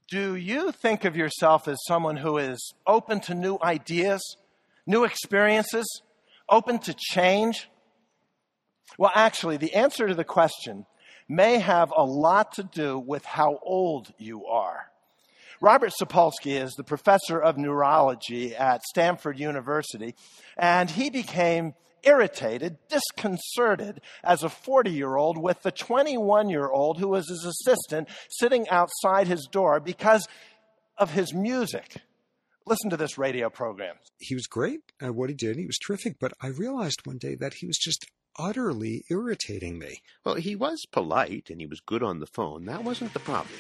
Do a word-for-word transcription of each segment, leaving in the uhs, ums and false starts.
Do you think of yourself as someone who is open to new ideas, new experiences, open to change? Well, actually, the answer to the question may have a lot to do with how old you are. Robert Sapolsky is the professor of neurology at Stanford University, and he became irritated, disconcerted as a forty-year-old with the twenty-one-year-old who was his assistant sitting outside his door because of his music. Listen to this radio program. He was great at what he did. He was terrific, but I realized one day that he was just utterly irritating me. Well, he was polite and he was good on the phone. That wasn't the problem.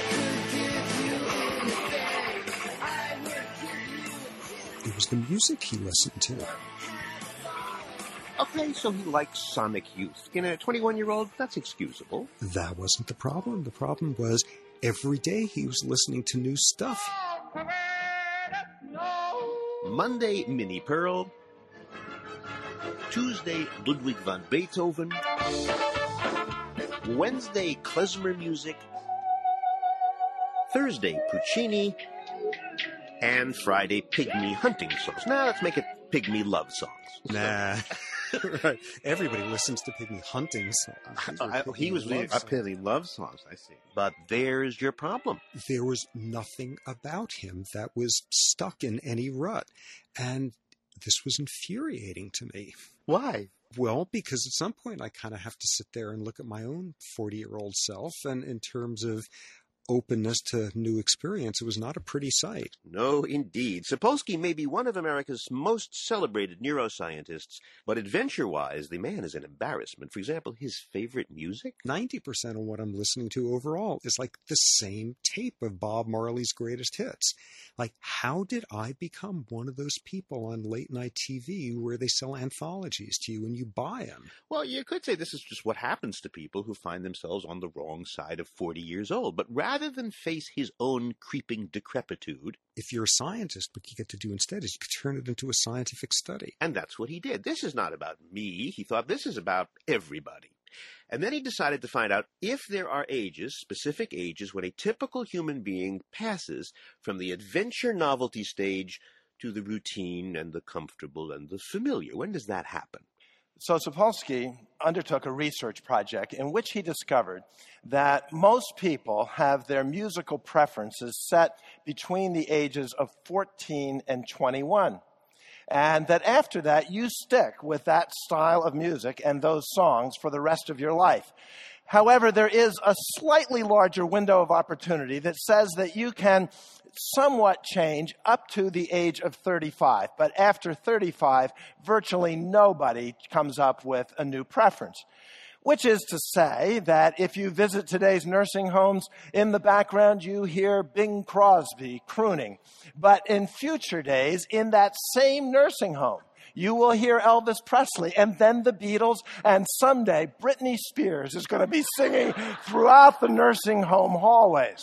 It was the music he listened to. Okay, so he likes Sonic Youth. In a twenty-one-year-old, that's excusable. That wasn't the problem. The problem was every day he was listening to new stuff. Monday, Minnie Pearl. Tuesday, Ludwig van Beethoven. Wednesday, klezmer music. Thursday, Puccini. And Friday, pygmy hunting songs. Now let's make it pygmy love songs. Nah. Right. Everybody listens to pygmy hunting songs. I, he was really up pygmy love songs, I see. But there's your problem. There was nothing about him that was stuck in any rut. And this was infuriating to me. Why? Well, because at some point I kind of have to sit there and look at my own forty-year-old self. And in terms of openness to new experience, it was not a pretty sight. No, indeed. Sapolsky may be one of America's most celebrated neuroscientists, but adventure-wise, the man is an embarrassment. For example, his favorite music? ninety percent of what I'm listening to overall is like the same tape of Bob Marley's greatest hits. Like, how did I become one of those people on late-night T V where they sell anthologies to you and you buy them? Well, you could say this is just what happens to people who find themselves on the wrong side of forty years old. But rather Rather than face his own creeping decrepitude, if you're a scientist, what you get to do instead is you could turn it into a scientific study. And that's what he did. This is not about me. He thought this is about everybody. And then he decided to find out if there are ages, specific ages, when a typical human being passes from the adventure novelty stage to the routine and the comfortable and the familiar. When does that happen? So Sapolsky undertook a research project in which he discovered that most people have their musical preferences set between the ages of fourteen and twenty-one. And that after that, you stick with that style of music and those songs for the rest of your life. However, there is a slightly larger window of opportunity that says that you can somewhat change up to the age of thirty-five. But after thirty-five, virtually nobody comes up with a new preference. Which is to say that if you visit today's nursing homes, in the background you hear Bing Crosby crooning. But in future days, in that same nursing home, you will hear Elvis Presley, and then the Beatles, and someday Britney Spears is going to be singing throughout the nursing home hallways.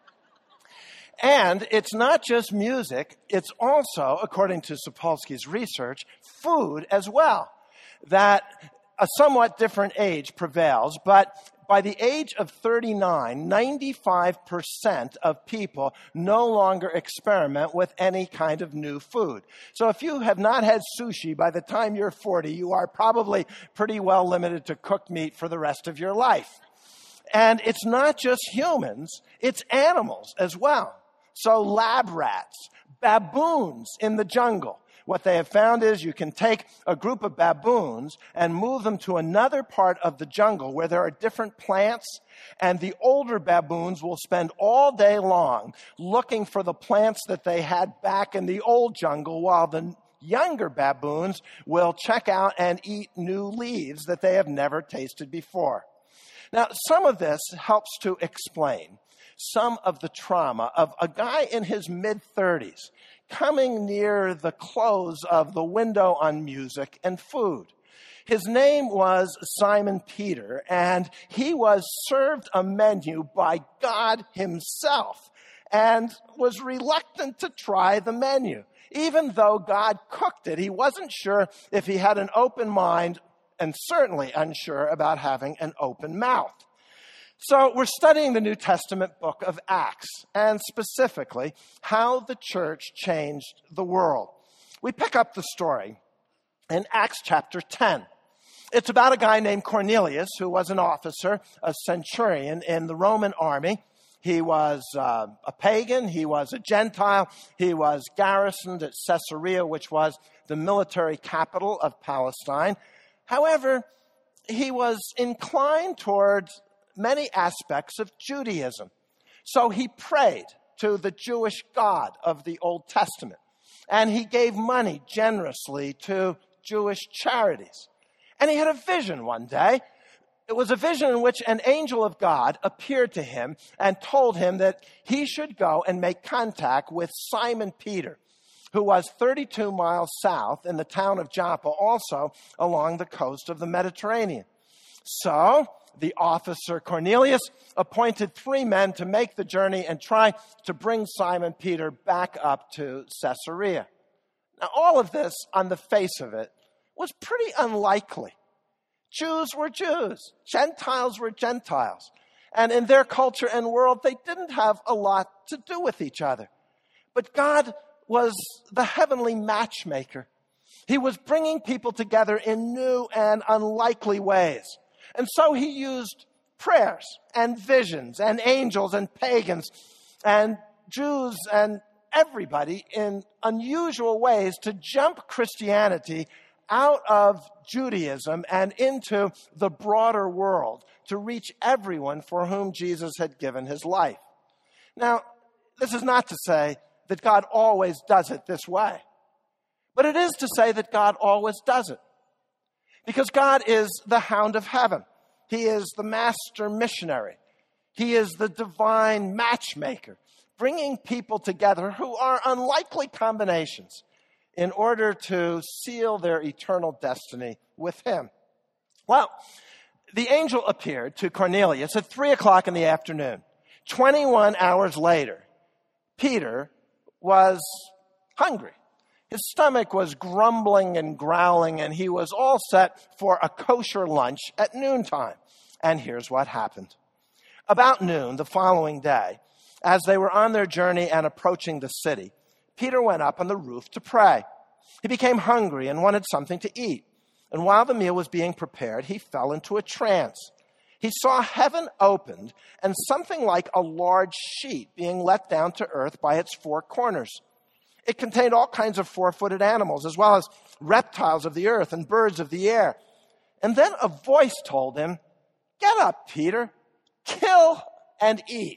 And it's not just music, it's also, according to Sapolsky's research, food as well. That a somewhat different age prevails, but by the age of thirty-nine, ninety-five percent of people no longer experiment with any kind of new food. So if you have not had sushi by the time you're forty, you are probably pretty well limited to cooked meat for the rest of your life. And it's not just humans, it's animals as well. So lab rats, baboons in the jungle. What they have found is you can take a group of baboons and move them to another part of the jungle where there are different plants, and the older baboons will spend all day long looking for the plants that they had back in the old jungle, while the younger baboons will check out and eat new leaves that they have never tasted before. Now, some of this helps to explain some of the trauma of a guy in his mid-thirties coming near the close of the window on music and food. His name was Simon Peter, and he was served a menu by God himself and was reluctant to try the menu. Even though God cooked it, he wasn't sure if he had an open mind and certainly unsure about having an open mouth. So we're studying the New Testament book of Acts, and specifically how the church changed the world. We pick up the story in Acts chapter ten. It's about a guy named Cornelius who was an officer, a centurion in the Roman army. He was uh, a pagan, he was a Gentile, he was garrisoned at Caesarea, which was the military capital of Palestine. However, he was inclined towards many aspects of Judaism. So he prayed to the Jewish God of the Old Testament, and he gave money generously to Jewish charities. And he had a vision one day. It was a vision in which an angel of God appeared to him and told him that he should go and make contact with Simon Peter, who was thirty-two miles south in the town of Joppa, also along the coast of the Mediterranean. So the officer Cornelius appointed three men to make the journey and try to bring Simon Peter back up to Caesarea. Now, all of this, on the face of it, was pretty unlikely. Jews were Jews. Gentiles were Gentiles. And in their culture and world, they didn't have a lot to do with each other. But God was the heavenly matchmaker. He was bringing people together in new and unlikely ways. And so he used prayers and visions and angels and pagans and Jews and everybody in unusual ways to jump Christianity out of Judaism and into the broader world to reach everyone for whom Jesus had given his life. Now, this is not to say that God always does it this way, but it is to say that God always does it. Because God is the hound of heaven. He is the master missionary. He is the divine matchmaker, bringing people together who are unlikely combinations in order to seal their eternal destiny with him. Well, the angel appeared to Cornelius at three o'clock in the afternoon. twenty-one hours later, Peter was hungry. His stomach was grumbling and growling, and he was all set for a kosher lunch at noontime. And here's what happened. About noon the following day, as they were on their journey and approaching the city, Peter went up on the roof to pray. He became hungry and wanted something to eat. And while the meal was being prepared, he fell into a trance. He saw heaven opened and something like a large sheet being let down to earth by its four corners. It contained all kinds of four-footed animals, as well as reptiles of the earth and birds of the air. And then a voice told him, "Get up, Peter, kill and eat."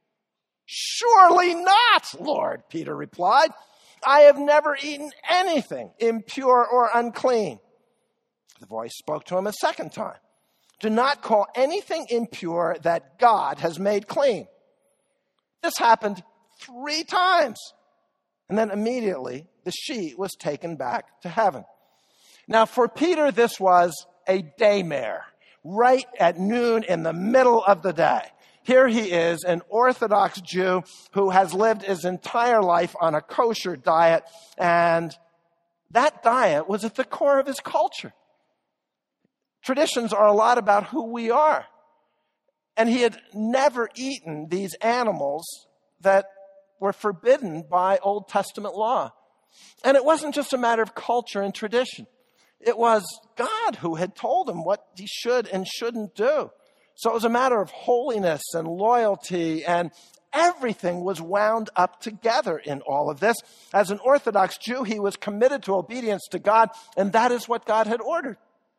"Surely not, Lord," Peter replied. "I have never eaten anything impure or unclean." The voice spoke to him a second time. "Do not call anything impure that God has made clean." This happened three times. And then immediately the sheet was taken back to heaven. Now for Peter, this was a daymare, right at noon in the middle of the day. Here he is, an Orthodox Jew who has lived his entire life on a kosher diet, and that diet was at the core of his culture. Traditions are a lot about who we are. And he had never eaten these animals that were forbidden by Old Testament law. And it wasn't just a matter of culture and tradition. It was God who had told him what he should and shouldn't do. So it was a matter of holiness and loyalty, and everything was wound up together in all of this. As an Orthodox Jew, he was committed to obedience to God, and that is what God had ordered.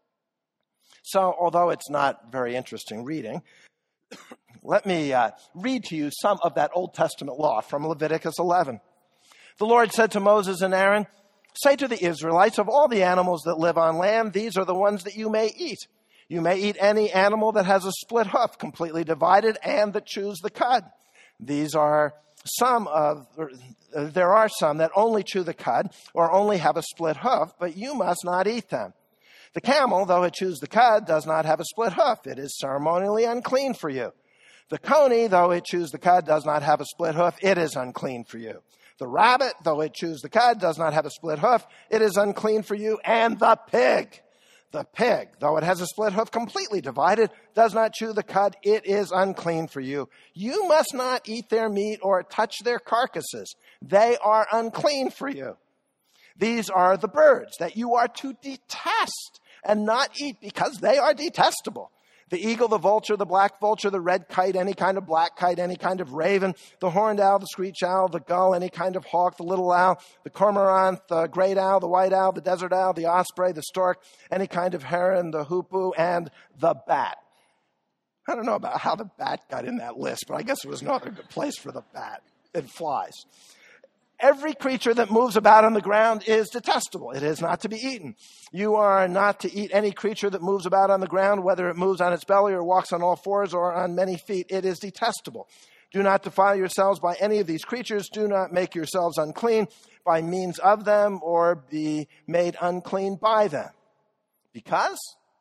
So, although it's not very interesting reading, let me uh, read to you some of that Old Testament law from Leviticus eleven. The Lord said to Moses and Aaron, "Say to the Israelites, of all the animals that live on land, these are the ones that you may eat. You may eat any animal that has a split hoof, completely divided, and that chews the cud. These are some of, uh, there are some that only chew the cud or only have a split hoof, but you must not eat them. The camel, though it chews the cud, does not have a split hoof. It is ceremonially unclean for you. The coney, though it chews the cud, does not have a split hoof. It is unclean for you. The rabbit, though it chews the cud, does not have a split hoof. It is unclean for you. And the pig, The pig, though it has a split hoof completely divided, does not chew the cud. It is unclean for you. You must not eat their meat or touch their carcasses. They are unclean for you. These are the birds that you are to detest and not eat because they are detestable. The eagle, the vulture, the black vulture, the red kite, any kind of black kite, any kind of raven, the horned owl, the screech owl, the gull, any kind of hawk, the little owl, the cormorant, the great owl, the white owl, the desert owl, the osprey, the stork, any kind of heron, the hoopoe, and the bat. I don't know about how the bat got in that list, but I guess it was no other good place for the bat. It flies. Every creature that moves about on the ground is detestable. It is not to be eaten. You are not to eat any creature that moves about on the ground, whether it moves on its belly or walks on all fours or on many feet. It is detestable. Do not defile yourselves by any of these creatures. Do not make yourselves unclean by means of them or be made unclean by them. Because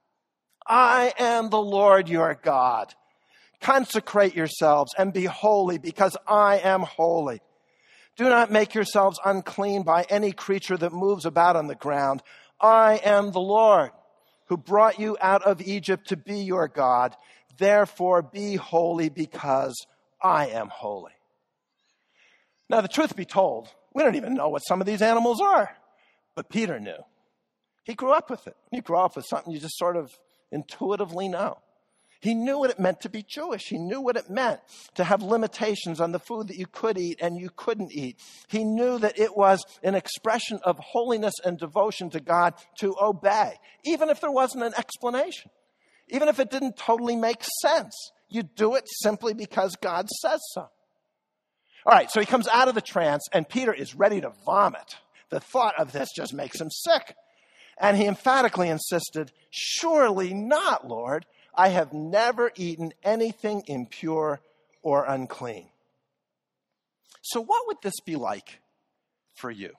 I am the Lord your God. Consecrate yourselves and be holy because I am holy. Do not make yourselves unclean by any creature that moves about on the ground. I am the Lord who brought you out of Egypt to be your God. Therefore be holy because I am holy. Now, the truth be told, we don't even know what some of these animals are. But Peter knew. He grew up with it. You grew up with something you just sort of intuitively know. He knew what it meant to be Jewish. He knew what it meant to have limitations on the food that you could eat and you couldn't eat. He knew that it was an expression of holiness and devotion to God to obey, even if there wasn't an explanation, even if it didn't totally make sense. You do it simply because God says so. All right, so he comes out of the trance, and Peter is ready to vomit. The thought of this just makes him sick. And he emphatically insisted, "Surely not, Lord. I have never eaten anything impure or unclean." So what would this be like for you?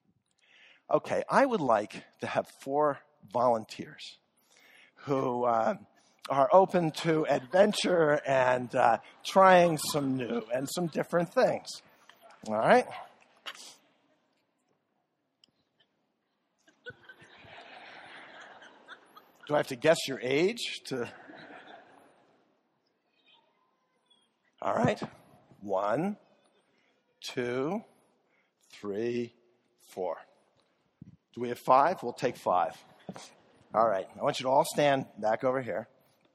Okay, I would like to have four volunteers who uh, are open to adventure and uh, trying some new and some different things. All right? Do I have to guess your age to... All right. One, two, three, four. Do we have five? We'll take five. All right. I want you to all stand back over here.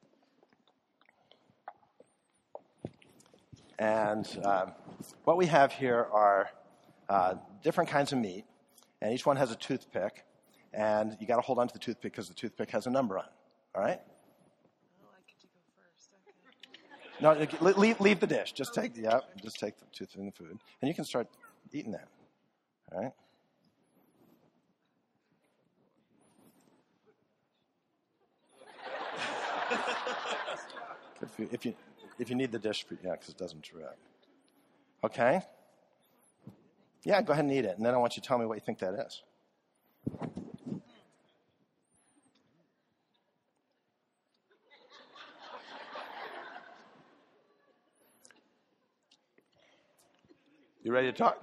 And um, what we have here are uh, different kinds of meat, and each one has a toothpick. And you got to hold on to the toothpick because the toothpick has a number on it. All right? No, leave, leave the dish. Just take, yeah, just take the tooth and the food, and you can start eating that. All right. if you if you if you need the dish, yeah, because it doesn't drip. Okay. Yeah, go ahead and eat it, and then I want you to tell me what you think that is. You ready to talk?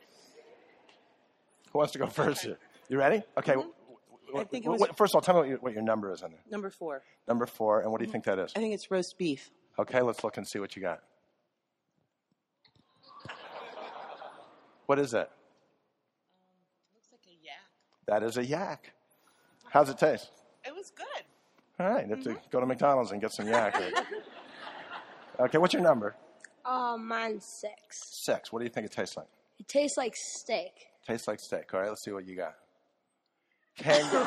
Who wants to go first here? You ready? Okay. Mm-hmm. I think it was, First of all, tell me what your, what your number is on there. Number four. Number four. And what do you think that is? I think it's roast beef. Okay, let's look and see what you got. What is that? Um, looks like a yak. That is a yak. How's it taste? It was good. All right. You have mm-hmm. to go to McDonald's and get some yak. Okay, what's your number? Oh, mine's six. Six. What do you think it tastes like? It tastes like steak. Tastes like steak. All right, let's see what you got. Kangaroo.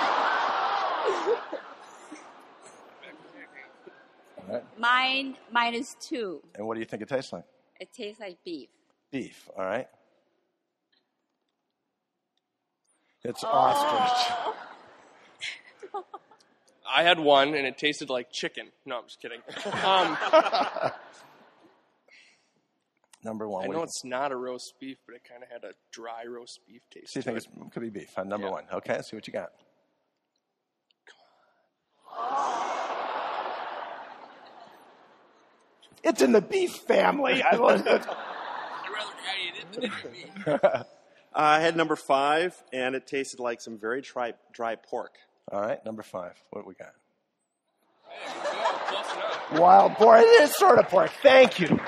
All right. Mine, mine is two. And what do you think it tastes like? It tastes like beef. Beef. All right. It's oh. ostrich. I had one, and it tasted like chicken. No, I'm just kidding. Um, Number one. I know it's not a roast beef, but it kind of had a dry roast beef taste. So you think it could be beef? Huh? Number yeah. one. Okay, let's see what you got. It's in the beef family. I love it. uh, I had number five, and it tasted like some very dry, dry pork. All right, number five. What do we got? Close enough. Wild boar. It is sort of pork. Thank you.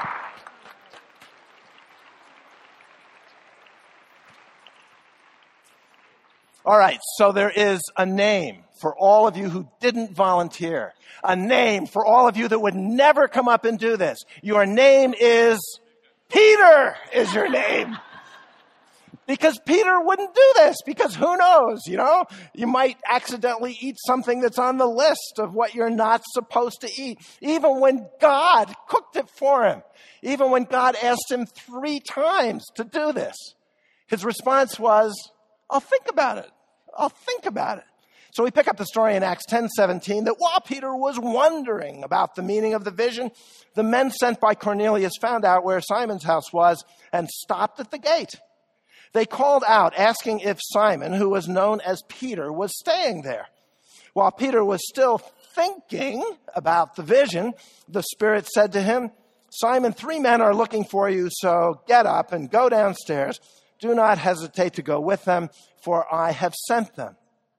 All right, so there is a name for all of you who didn't volunteer. A name for all of you that would never come up and do this. Your name is Peter is your name. Because Peter wouldn't do this, because who knows, you know? You might accidentally eat something that's on the list of what you're not supposed to eat. Even when God cooked it for him. Even when God asked him three times to do this. His response was, I'll think about it. I'll think about it. So we pick up the story in Acts ten seventeen that while Peter was wondering about the meaning of the vision, the men sent by Cornelius found out where Simon's house was and stopped at the gate. They called out, asking if Simon, who was known as Peter, was staying there. While Peter was still thinking about the vision, the Spirit said to him, Simon, three men are looking for you, so get up and go downstairs. Do not hesitate to go with them, for I have sent them.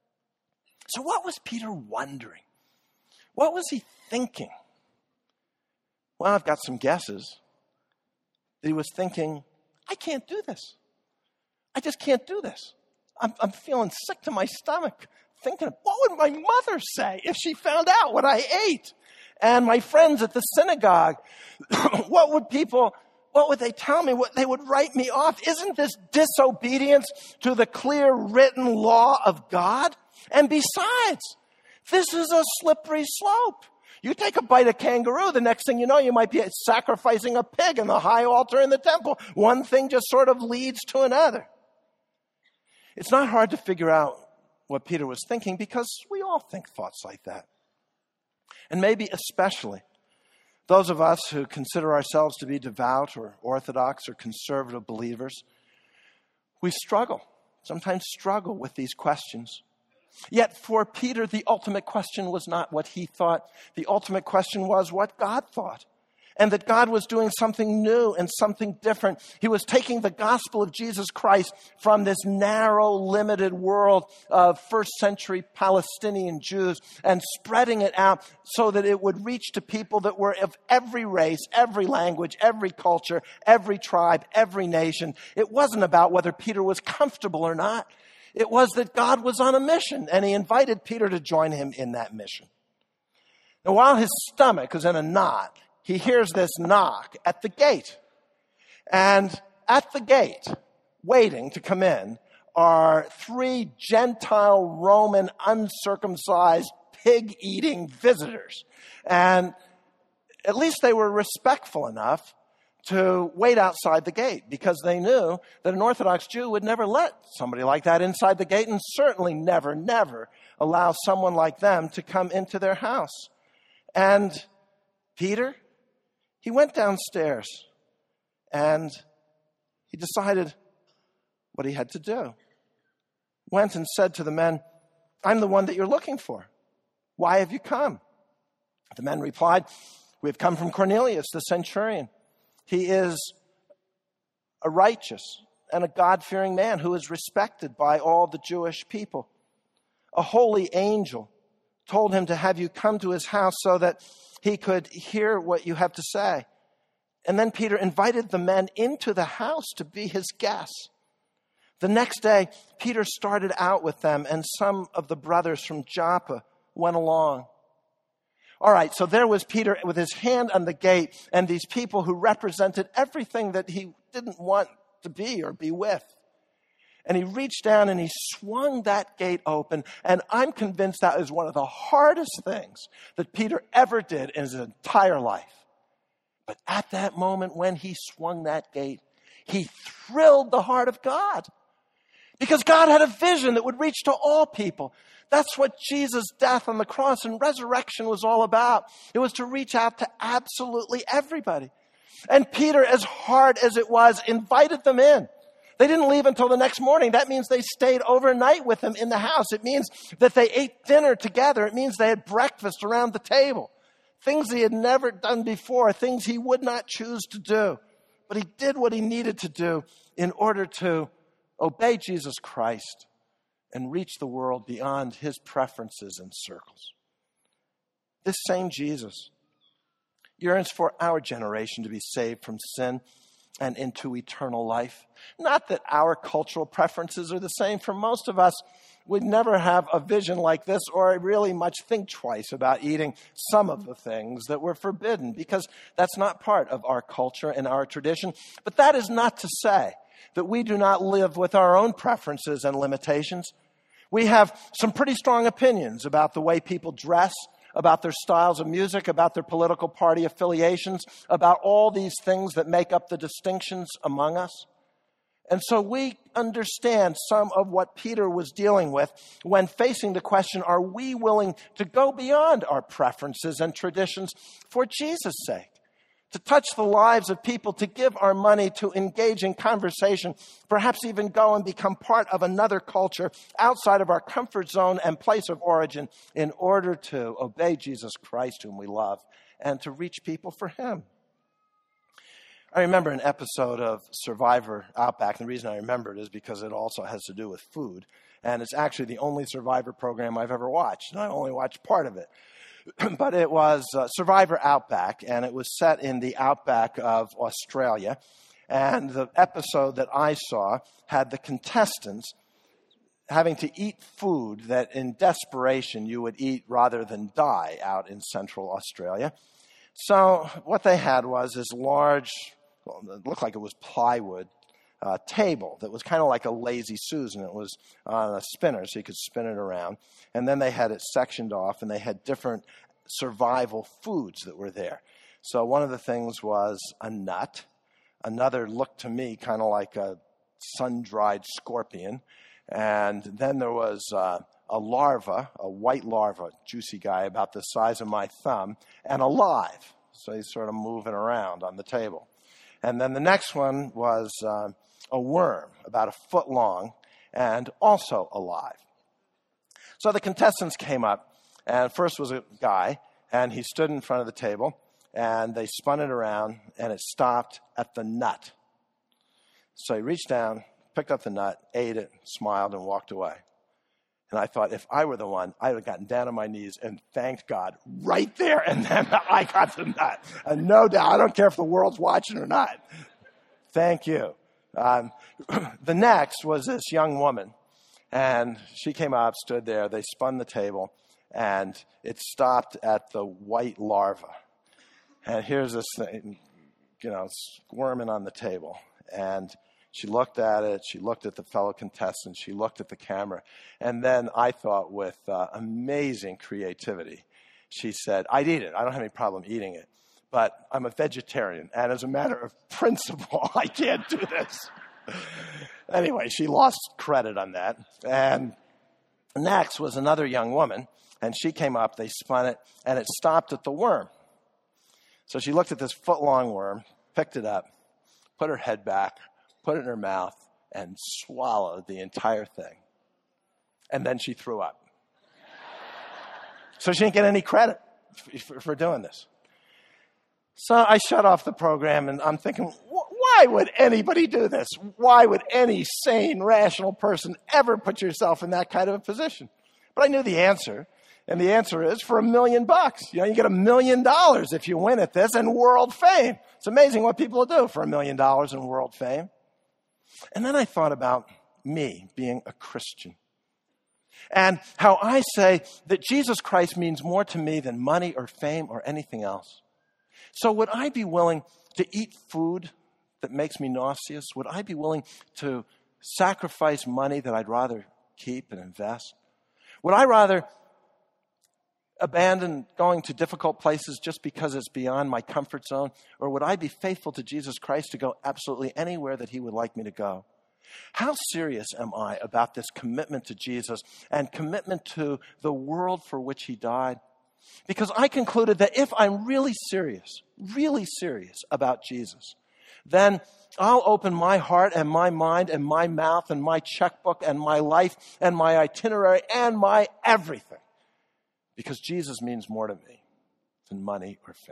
So what was Peter wondering? What was he thinking? Well, I've got some guesses. He was thinking, I can't do this. I just can't do this. I'm, I'm feeling sick to my stomach, thinking, what would my mother say if she found out what I ate? And my friends at the synagogue, what would people, what would they tell me? What they would write me off? Isn't this disobedience to the clear written law of God? And besides, this is a slippery slope. You take a bite of kangaroo, the next thing you know, you might be sacrificing a pig in the high altar in the temple. One thing just sort of leads to another. It's not hard to figure out what Peter was thinking because we all think thoughts like that. And maybe especially those of us who consider ourselves to be devout or orthodox or conservative believers, we struggle, sometimes struggle with these questions. Yet for Peter, the ultimate question was not what he thought. The ultimate question was what God thought. And that God was doing something new and something different. He was taking the gospel of Jesus Christ from this narrow, limited world of first century Palestinian Jews and spreading it out so that it would reach to people that were of every race, every language, every culture, every tribe, every nation. It wasn't about whether Peter was comfortable or not. It was that God was on a mission, and he invited Peter to join him in that mission. Now, while his stomach is in a knot, he hears this knock at the gate. And at the gate, waiting to come in, are three Gentile, Roman, uncircumcised, pig-eating visitors. And at least they were respectful enough to wait outside the gate because they knew that an Orthodox Jew would never let somebody like that inside the gate and certainly never, never allow someone like them to come into their house. And Peter, he went downstairs and he decided what he had to do. Went and said to the men, I'm the one that you're looking for. Why have you come? The men replied, we have come from Cornelius, the centurion. He is a righteous and a God-fearing man who is respected by all the Jewish people. A holy angel told him to have you come to his house so that he could hear what you have to say. And then Peter invited the men into the house to be his guests. The next day, Peter started out with them, and some of the brothers from Joppa went along. All right, so there was Peter with his hand on the gate and these people who represented everything that he didn't want to be or be with. And he reached down and he swung that gate open. And I'm convinced that is one of the hardest things that Peter ever did in his entire life. But at that moment when he swung that gate, he thrilled the heart of God. Because God had a vision that would reach to all people. That's what Jesus' death on the cross and resurrection was all about. It was to reach out to absolutely everybody. And Peter, as hard as it was, invited them in. They didn't leave until the next morning. That means they stayed overnight with him in the house. It means that they ate dinner together. It means they had breakfast around the table. Things he had never done before, things he would not choose to do. But he did what he needed to do in order to obey Jesus Christ and reach the world beyond his preferences and circles. This same Jesus yearns for our generation to be saved from sin and into eternal life. Not that our cultural preferences are the same. For most of us, we'd never have a vision like this or really much think twice about eating some of the things that were forbidden, because that's not part of our culture and our tradition. But that is not to say that we do not live with our own preferences and limitations. We have some pretty strong opinions about the way people dress, about their styles of music, about their political party affiliations, about all these things that make up the distinctions among us. And so we understand some of what Peter was dealing with when facing the question, are we willing to go beyond our preferences and traditions for Jesus' sake? To touch the lives of people, to give our money, to engage in conversation, perhaps even go and become part of another culture outside of our comfort zone and place of origin in order to obey Jesus Christ, whom we love, and to reach people for him. I remember an episode of Survivor Outback. And the reason I remember it is because it also has to do with food. And it's actually the only Survivor program I've ever watched. And I only watched part of it. But it was uh, Survivor Outback, and it was set in the outback of Australia. And the episode that I saw had the contestants having to eat food that in desperation you would eat rather than die out in central Australia. So what they had was this large, well, it looked like it was plywood, uh, table that was kind of like a Lazy Susan. It was on a spinner, so you could spin it around. And then they had it sectioned off, and they had different survival foods that were there. So one of the things was a nut. Another looked to me kind of like a sun-dried scorpion. And then there was uh, a larva, a white larva, juicy guy about the size of my thumb, and alive. So he's sort of moving around on the table. And then the next one was uh, a worm, about a foot long, and also alive. So the contestants came up, and first was a guy, and he stood in front of the table, and they spun it around, and it stopped at the nut. So he reached down, picked up the nut, ate it, smiled, and walked away. And I thought, if I were the one, I would have gotten down on my knees and thanked God right there, and then I got the nut. And no doubt, I don't care if the world's watching or not. Thank you. Um, the next was this young woman, and she came up, stood there, they spun the table, and it stopped at the white larva. And here's this thing, you know, squirming on the table. And she looked at it, she looked at the fellow contestants, she looked at the camera, and then I thought with uh, amazing creativity, she said, I'd eat it, I don't have any problem eating it, but I'm a vegetarian, and as a matter of principle, I can't do this. Anyway, she lost credit on that. And next was another young woman, and she came up, they spun it, and it stopped at the worm. So she looked at this foot-long worm, picked it up, put her head back, put it in her mouth, and swallowed the entire thing. And then she threw up. So she didn't get any credit for, for doing this. So I shut off the program, and I'm thinking, why would anybody do this? Why would any sane, rational person ever put yourself in that kind of a position? But I knew the answer, and the answer is for a million bucks. You know, you get a million dollars if you win at this, and world fame. It's amazing what people will do for a million dollars in world fame. And then I thought about me being a Christian and how I say that Jesus Christ means more to me than money or fame or anything else. So would I be willing to eat food that makes me nauseous? Would I be willing to sacrifice money that I'd rather keep and invest? Would I rather abandon going to difficult places just because it's beyond my comfort zone? Or would I be faithful to Jesus Christ to go absolutely anywhere that he would like me to go? How serious am I about this commitment to Jesus and commitment to the world for which he died? Because I concluded that if I'm really serious, really serious about Jesus, then I'll open my heart and my mind and my mouth and my checkbook and my life and my itinerary and my everything. Because Jesus means more to me than money or fame.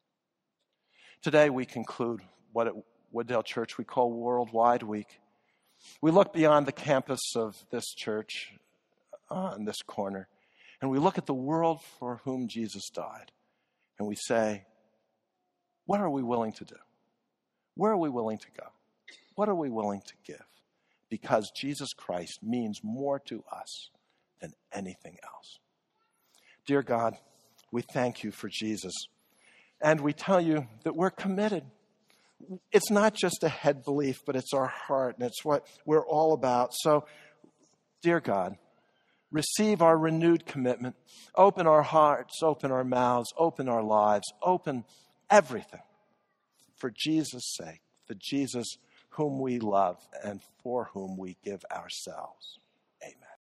Today we conclude what at Wooddale Church we call Worldwide Week. We look beyond the campus of this church uh, in this corner, and we look at the world for whom Jesus died, and we say, what are we willing to do? Where are we willing to go? What are we willing to give? Because Jesus Christ means more to us than anything else. Dear God, we thank you for Jesus, and we tell you that we're committed. It's not just a head belief, but it's our heart, and it's what we're all about. So, dear God, receive our renewed commitment. Open our hearts, open our mouths, open our lives, open everything for Jesus' sake, for Jesus whom we love and for whom we give ourselves.